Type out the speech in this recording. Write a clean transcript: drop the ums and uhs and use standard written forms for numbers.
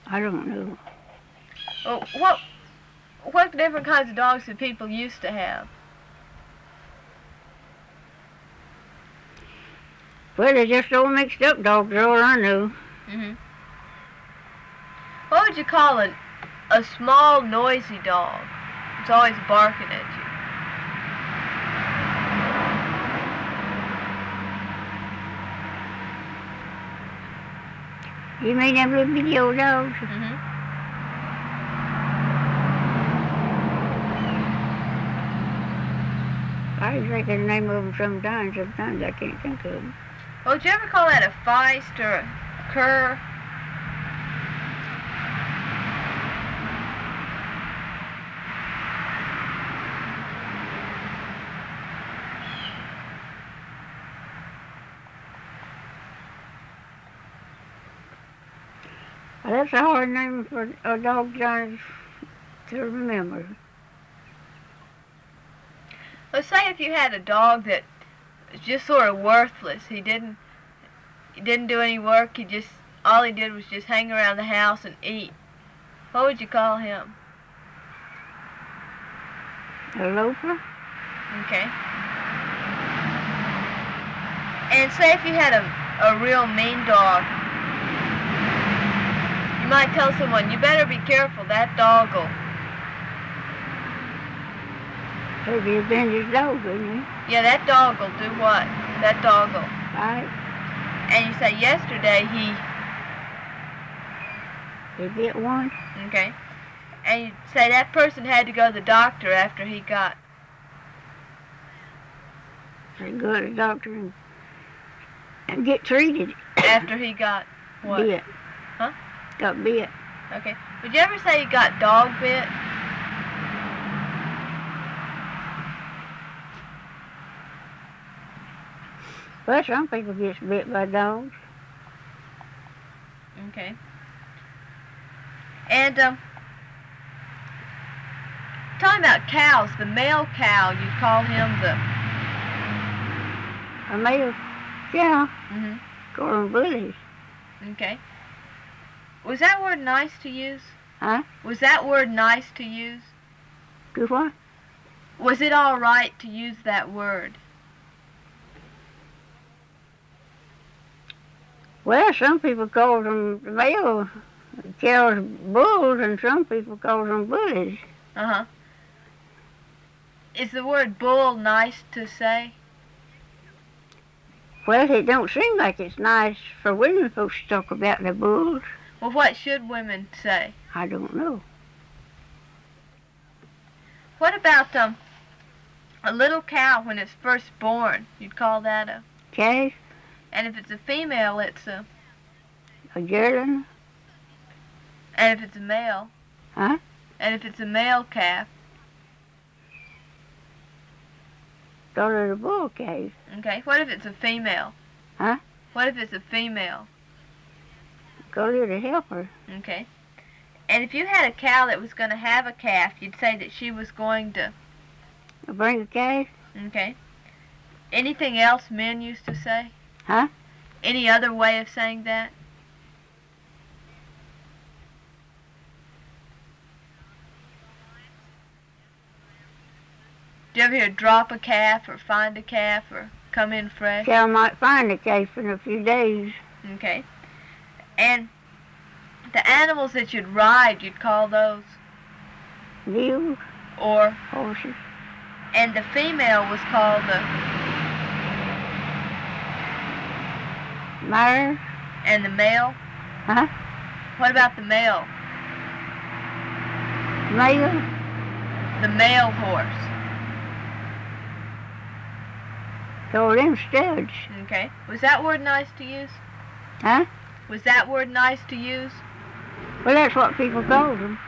I don't know. Well, what different kinds of dogs did people used to have? Well, they're just all mixed up dogs, all I know. Mm-hmm. What would you call a small, noisy dog? It's always barking at you. You mean them little bitty old dogs? Mm-hmm. I think the name of them sometimes I can't think of them. Well, would you ever call that a feist or a cur? That's a hard name for a dog to remember. Let's say if you had a dog that was just sort of worthless. He didn't do any work. All he did was just hang around the house and eat. What would you call him? A loafer? Okay. And say if you had a real mean dog, you might tell someone, you better be careful, that dog will... He'll be a dangerous dog, wouldn't he? Yeah, that dog will do what? That dog will... Right. And you say, yesterday He bit one? Okay. And you say that person had to go to the doctor after he got... They go to the doctor and get treated. After he got what? Bit. Huh? Got bit. Okay. Would you ever say you got dog bit? Well, some people get bit by dogs. Okay. And, talking about cows, the male cow, you call him the... A male cow. Mm-hmm. Call them bullies. Okay. Was that word nice to use? Huh? Was that word nice to use? Do what? Was it all right to use that word? Well, some people call them male cows bulls, and some people call them bullies. Uh-huh. Is the word bull nice to say? Well, it don't seem like it's nice for women folks to talk about the bulls. Well, what should women say? I don't know. What about a little cow when it's first born? You'd call that a... Calf? And if it's a female, it's a... A yearling? And if it's a male? Huh? And if it's a male calf? Call it a bull calf. Okay. What if it's a female? Huh? What if it's a female? Call it a heifer. Okay. And if you had a cow that was going to have a calf, you'd say that she was going to... Bring a calf? Okay. Anything else men used to say? Huh? Any other way of saying that? Do you ever hear drop a calf or find a calf or come in fresh? Cow might find a calf in a few days. Okay. And the animals that you'd ride, you'd call those? Mules? Or? Horses. And the female was called the? Mare? And the male? Huh? What about the male? Male? The male horse. Call them studs. Okay. Was that word nice to use? Huh? Was that word nice to use? Well, that's what people call them.